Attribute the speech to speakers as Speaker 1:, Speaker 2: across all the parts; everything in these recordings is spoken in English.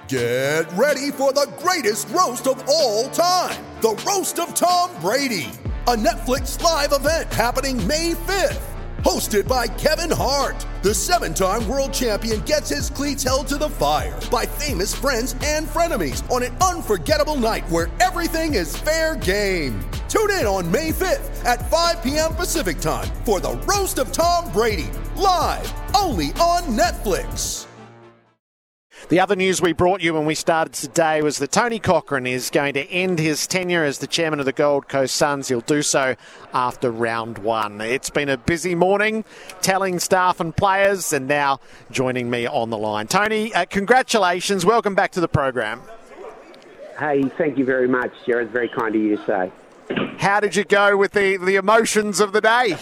Speaker 1: Get ready for the greatest roast of all time, the Roast of Tom Brady, a Netflix live event happening May 5th. Hosted by Kevin Hart, the 7-time world champion gets his cleats held to the fire by famous friends and frenemies on an unforgettable night where everything is fair game. Tune in on May 5th at 5 p.m. Pacific time for the Roast of Tom Brady, live only on Netflix.
Speaker 2: The other news we brought you when we started today was that Tony Cochrane is going to end his tenure as the chairman of the Gold Coast Suns. He'll do so after round one. It's been a busy morning telling staff and players, and now joining me on the line. Tony, congratulations. Welcome back to the program.
Speaker 3: Hey, thank you very much, Jared. Very kind of you to say.
Speaker 2: How did you go with the emotions of the day?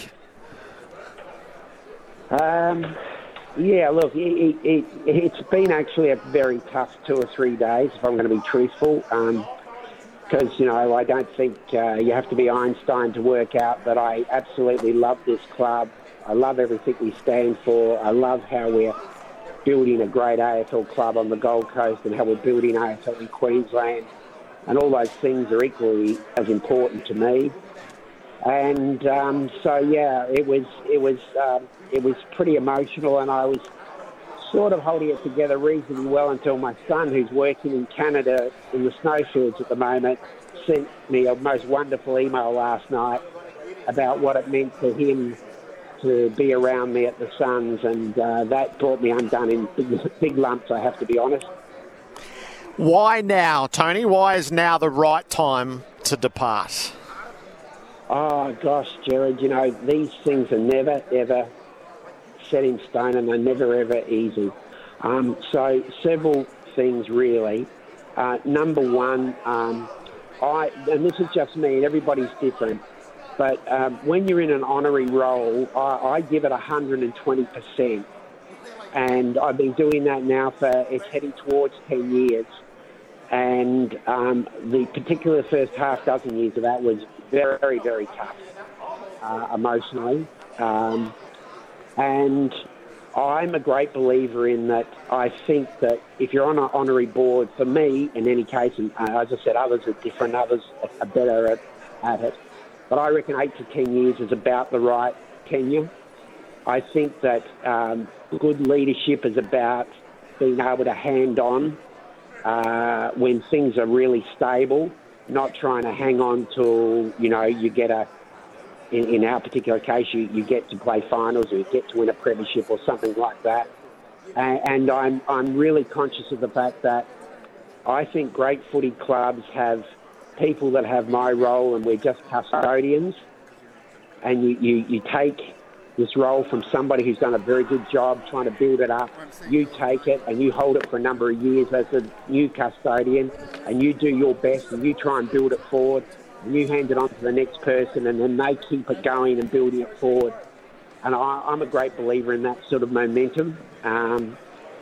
Speaker 3: Yeah, look, it's been actually a very tough 2 or 3 days, if I'm going to be truthful, because, I don't think you have to be Einstein to work out that I absolutely love this club. I love everything we stand for. I love how we're building a great AFL club on the Gold Coast and how we're building AFL in Queensland, and all those things are equally as important to me. And it was pretty emotional, and I was sort of holding it together reasonably well until my son, who's working in Canada in the snowfields at the moment, sent me a most wonderful email last night about what it meant for him to be around me at the Suns, and that brought me undone in big lumps, I have to be honest.
Speaker 2: Why now, Tony? Why is now the right time to depart?
Speaker 3: Oh, gosh, Jared, these things are never, ever set in stone, and they're never, ever easy. So several things, really. Number one, and this is just me, and everybody's different, but when you're in an honorary role, I give it 120%. And I've been doing that now it's heading towards 10 years. And the particular first half dozen years of that was very, very tough emotionally. And I'm a great believer in that. I think that if you're on an honorary board, for me, in any case, and as I said, others are different, others are better at it, but I reckon 8 to 10 years is about the right tenure. I think that good leadership is about being able to hand on when things are really stable, not trying to hang on till, you get in our particular case, you get to play finals or you get to win a premiership or something like that. And I'm really conscious of the fact that I think great footy clubs have people that have my role, and we're just custodians. And you take this role from somebody who's done a very good job trying to build it up. You take it and you hold it for a number of years as a new custodian, and you do your best and you try and build it forward, and you hand it on to the next person, and then they keep it going and building it forward. And I'm a great believer in that sort of momentum. And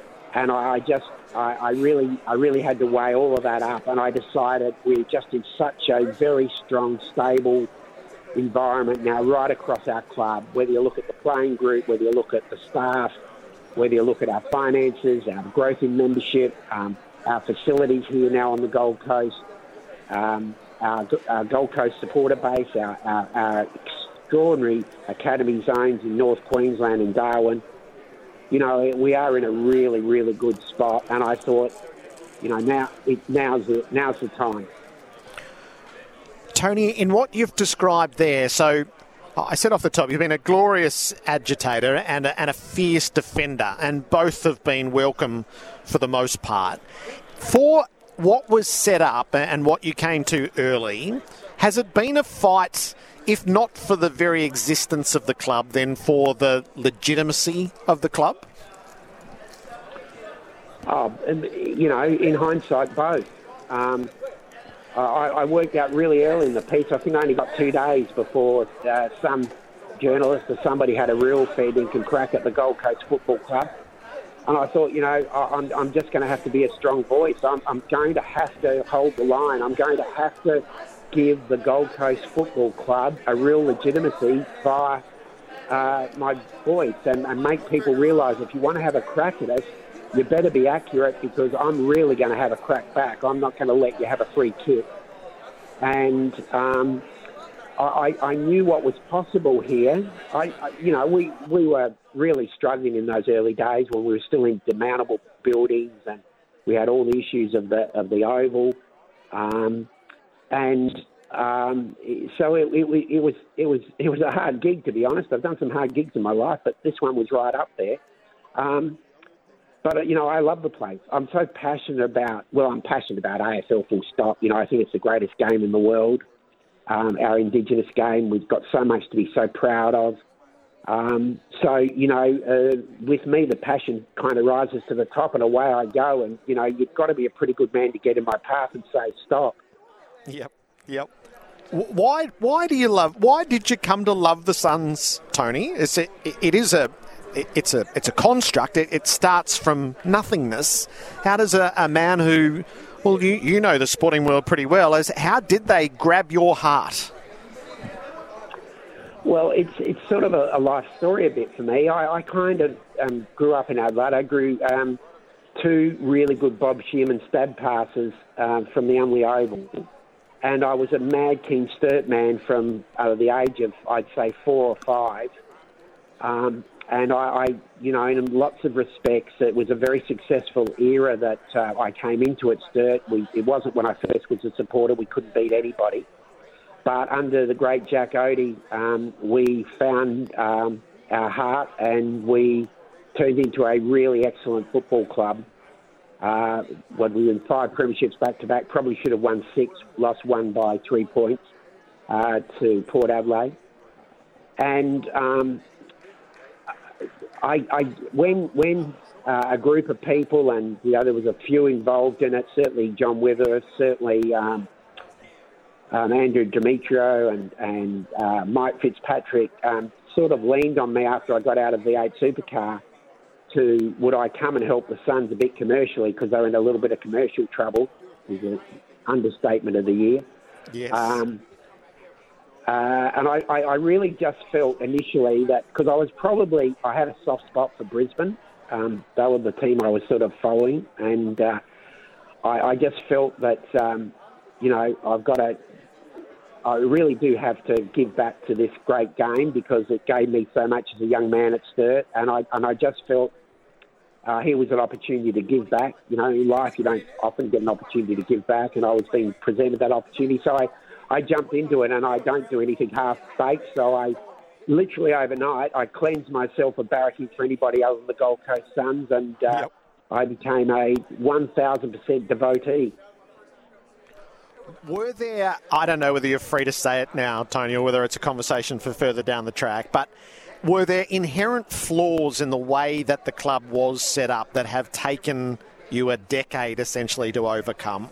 Speaker 3: I really had to weigh all of that up, and I decided we're just in such a very strong, stable environment now right across our club, whether you look at the playing group, whether you look at the staff, whether you look at our finances, our growth in membership, our facilities here now on the Gold Coast, our Gold Coast supporter base, our extraordinary academy zones in North Queensland and Darwin. We are in a really, really good spot, and I thought, now's the time.
Speaker 2: Tony, in what you've described there, so I said off the top, you've been a glorious agitator and a fierce defender, and both have been welcome for the most part. For what was set up and what you came to early, has it been a fight, if not for the very existence of the club, then for the legitimacy of the club?
Speaker 3: In hindsight, both. I worked out really early in the piece. I think I only got 2 days before some journalist or somebody had a real fair dinkum crack at the Gold Coast Football Club. And I thought, I'm just going to have to be a strong voice. I'm going to have to hold the line. I'm going to have to give the Gold Coast Football Club a real legitimacy via my voice and make people realise if you want to have a crack at us, you better be accurate because I'm really going to have a crack back. I'm not going to let you have a free kick. And I knew what was possible here. We were really struggling in those early days when we were still in demountable buildings and we had all the issues of the oval. So it was a hard gig, to be honest. I've done some hard gigs in my life, but this one was right up there. But I love the place. I'm so passionate about. Well, I'm passionate about AFL. Full stop. I think it's the greatest game in the world. Our Indigenous game. We've got so much to be so proud of. With me, the passion kind of rises to the top, and away I go. And you've got to be a pretty good man to get in my path and say stop.
Speaker 2: Yep. Why did you come to love the Suns, Tony? It's a construct. It starts from nothingness. How does a man who, well, you know the sporting world pretty well, how did they grab your heart?
Speaker 3: Well, it's sort of a life story a bit for me. I kind of grew up in Adelaide. I grew two really good Bob Shearman stab passes from the Unley Oval. And I was a mad King Sturt man from the age of, I'd say, 4 or 5. And I in lots of respects, it was a very successful era that I came into at Sturt. It wasn't when I first was a supporter. We couldn't beat anybody. But under the great Jack Oatey, we found our heart and we turned into a really excellent football club. When we won 5 premierships back-to-back, probably should have won 6, lost 1 by 3 points to Port Adelaide. And when a group of people, and there was a few involved in it, certainly John Withers, certainly Andrew Demetrio and Mike Fitzpatrick sort of leaned on me after I got out of the V8 supercar to would I come and help the Suns a bit commercially because they're in a little bit of commercial trouble, is an understatement of the year.
Speaker 2: Yes.
Speaker 3: And I really just felt initially that because I had a soft spot for Brisbane. They were the team I was sort of following, and I just felt that I really do have to give back to this great game because it gave me so much as a young man at Sturt, and I just felt here was an opportunity to give back. In life you don't often get an opportunity to give back, and I was being presented that opportunity, so I jumped into it, and I don't do anything half-baked, so I literally overnight I cleansed myself of barracking for anybody other than the Gold Coast Suns, and I became a 1,000% devotee.
Speaker 2: Were there, I don't know whether you're free to say it now, Tony, or whether it's a conversation for further down the track, but were there inherent flaws in the way that the club was set up that have taken you a decade essentially to overcome?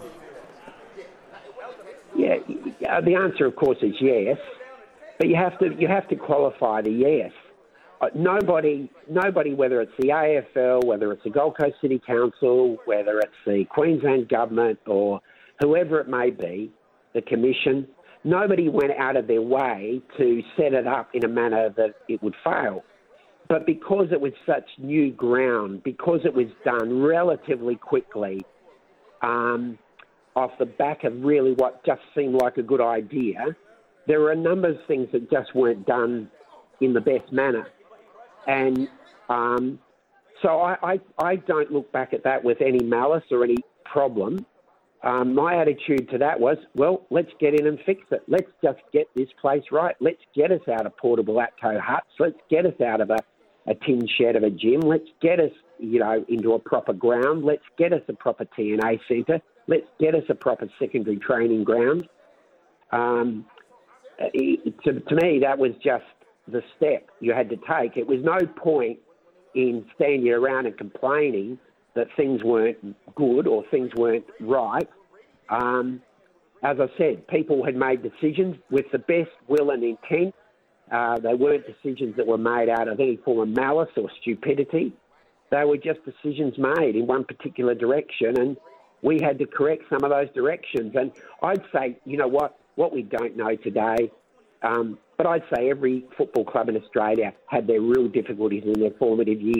Speaker 2: Yeah,
Speaker 3: the answer, of course, is yes, but you have to qualify the yes. Nobody, whether it's the AFL, whether it's the Gold Coast City Council, whether it's the Queensland Government or whoever it may be, the Commission, nobody went out of their way to set it up in a manner that it would fail. But because it was such new ground, because it was done relatively quickly, off the back of really what just seemed like a good idea, there were a number of things that just weren't done in the best manner. And so I don't look back at that with any malice or any problem. My attitude to that was, well, let's get in and fix it. Let's just get this place right. Let's get us out of portable ATCO huts. Let's get us out of a tin shed of a gym. Let's get us, into a proper ground. Let's get us a proper TNA centre. Let's get us a proper secondary training ground. To me, that was just the step you had to take. It was no point in standing around and complaining that things weren't good or things weren't right. As I said, people had made decisions with the best will and intent. They weren't decisions that were made out of any form of malice or stupidity. They were just decisions made in one particular direction, and we had to correct some of those directions. And I'd say, what we don't know today, but I'd say every football club in Australia had their real difficulties in their formative years.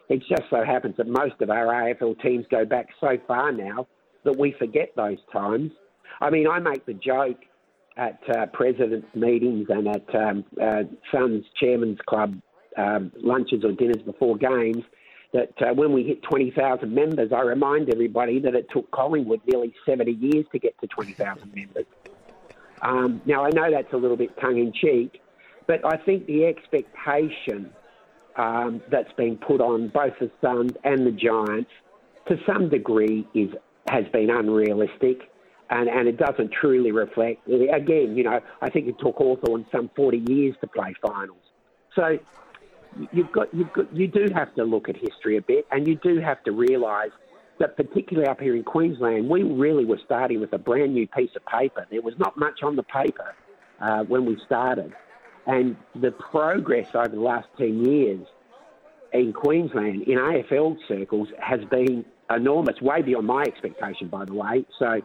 Speaker 3: It just so happens that most of our AFL teams go back so far now that we forget those times. I mean, I make the joke at presidents' meetings and at Suns Chairman's Club lunches or dinners before games that when we hit 20,000 members, I remind everybody that it took Collingwood nearly 70 years to get to 20,000 members. Now, I know that's a little bit tongue-in-cheek, but I think the expectation that's been put on both the Suns and the Giants to some degree has been unrealistic, and it doesn't truly reflect. Again, I think it took Hawthorn some 40 years to play finals. So you do have to look at history a bit, and you do have to realise that particularly up here in Queensland, we really were starting with a brand new piece of paper. There was not much on the paper when we started. And the progress over the last 10 years in Queensland, in AFL circles, has been enormous, way beyond my expectation, by the way. So,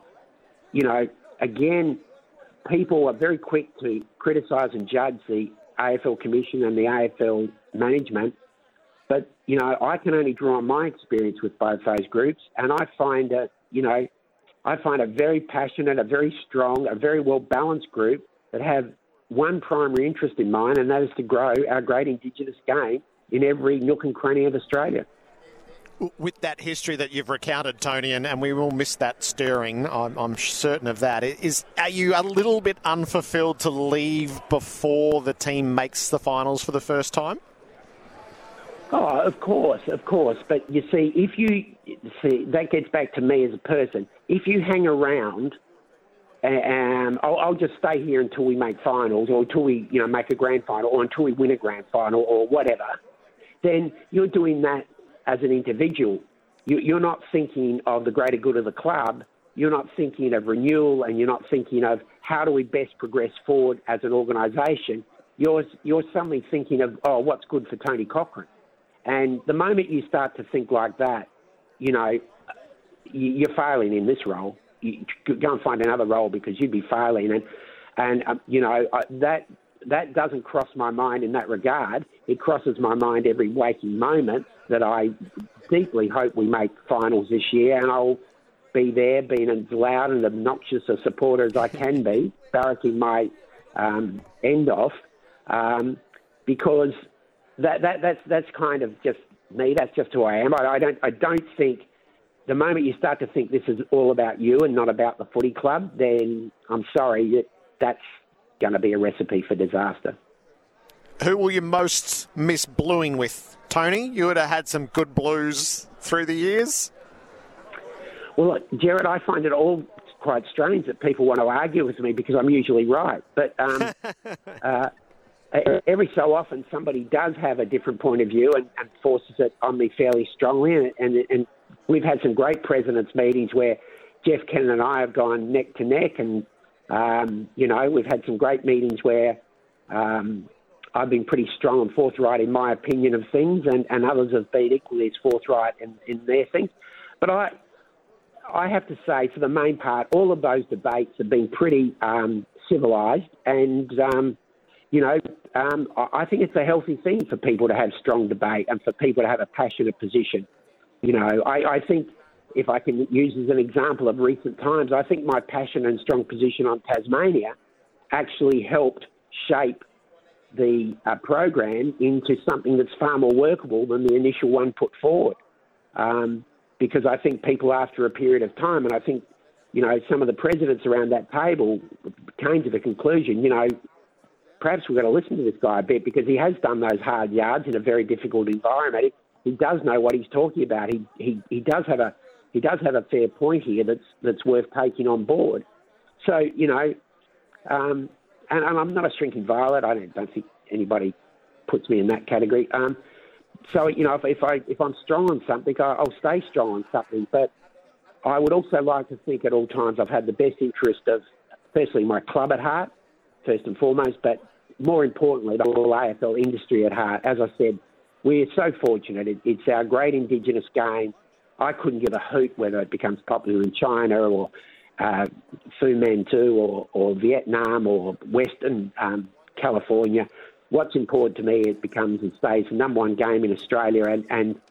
Speaker 3: again, people are very quick to criticise and judge the AFL Commission and the AFL management. But, I can only draw on my experience with both those groups, and I find a very passionate, a very strong, a very well-balanced group that have one primary interest in mind, and that is to grow our great Indigenous game in every nook and cranny of Australia.
Speaker 2: With that history that you've recounted, Tony, and we will miss that stirring, I'm certain of that, are you a little bit unfulfilled to leave before the team makes the finals for the first time?
Speaker 3: Oh, of course. But you see, that gets back to me as a person. If you hang around, I'll just stay here until we make finals, or until we, make a grand final, or until we win a grand final, or whatever, then you're doing that as an individual. You're not thinking of the greater good of the club. You're not thinking of renewal, and you're not thinking of how do we best progress forward as an organisation. You're suddenly thinking of, what's good for Tony Cochrane. And the moment you start to think like that, you're failing in this role. You go and find another role because you'd be failing. And that doesn't cross my mind in that regard. It crosses my mind every waking moment that I deeply hope we make finals this year, and I'll be there being as loud and obnoxious a supporter as I can be, barracking my end off, because that's kind of just me. That's just who I am. I don't think the moment you start to think this is all about you and not about the footy club, then I'm sorry, that's going to be a recipe for disaster.
Speaker 2: Who will you most miss bluing with, Tony? You would have had some good blues through the years.
Speaker 3: Well, look, Jared, I find it all quite strange that people want to argue with me because I'm usually right. But every so often somebody does have a different point of view and forces it on me fairly strongly. And we've had some great presidents' meetings where Jeff Kennan and I have gone neck to neck. And, we've had some great meetings where I've been pretty strong and forthright in my opinion of things, and others have been equally as forthright in their things. But I have to say, for the main part, all of those debates have been pretty civilised, and I think it's a healthy thing for people to have strong debate and for people to have a passionate position. I think, if I can use as an example of recent times, I think my passion and strong position on Tasmania actually helped shape the program into something that's far more workable than the initial one put forward. Because I think people, after a period of time, and I think, some of the presidents around that table came to the conclusion, perhaps we've got to listen to this guy a bit because he has done those hard yards in a very difficult environment. He does know what he's talking about. He does have a fair point here that's worth taking on board. So, and I'm not a shrinking violet. I don't think anybody puts me in that category. So, if I'm strong on something, I'll stay strong on something. But I would also like to think at all times I've had the best interest of, firstly, my club at heart, first and foremost, but more importantly, the whole AFL industry at heart. As I said, we're so fortunate. It's our great Indigenous game. I couldn't give a hoot whether it becomes popular in China or Fu Manchu or Vietnam or Western California. What's important to me, it becomes and stays the number one game in Australia, and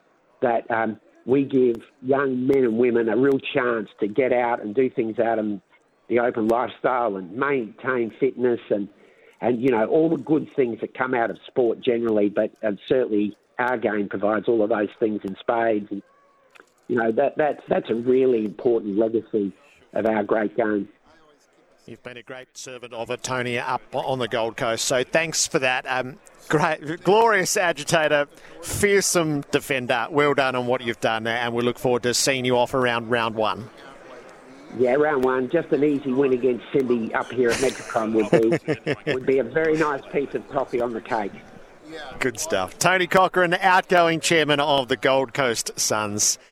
Speaker 3: that we give young men and women a real chance to get out and do things out in the open lifestyle and maintain fitness and all the good things that come out of sport generally, but certainly our game provides all of those things in spades. And, that's a really important legacy of our great game.
Speaker 2: You've been a great servant of it, Tony, up on the Gold Coast. So thanks for that. Great, glorious agitator, fearsome defender. Well done on what you've done, and we look forward to seeing you off around round one.
Speaker 3: Yeah, round one, just an easy win against Cindy up here at Metricon would be a very nice piece of coffee on the cake.
Speaker 2: Good stuff. Tony Cochrane, outgoing chairman of the Gold Coast Suns.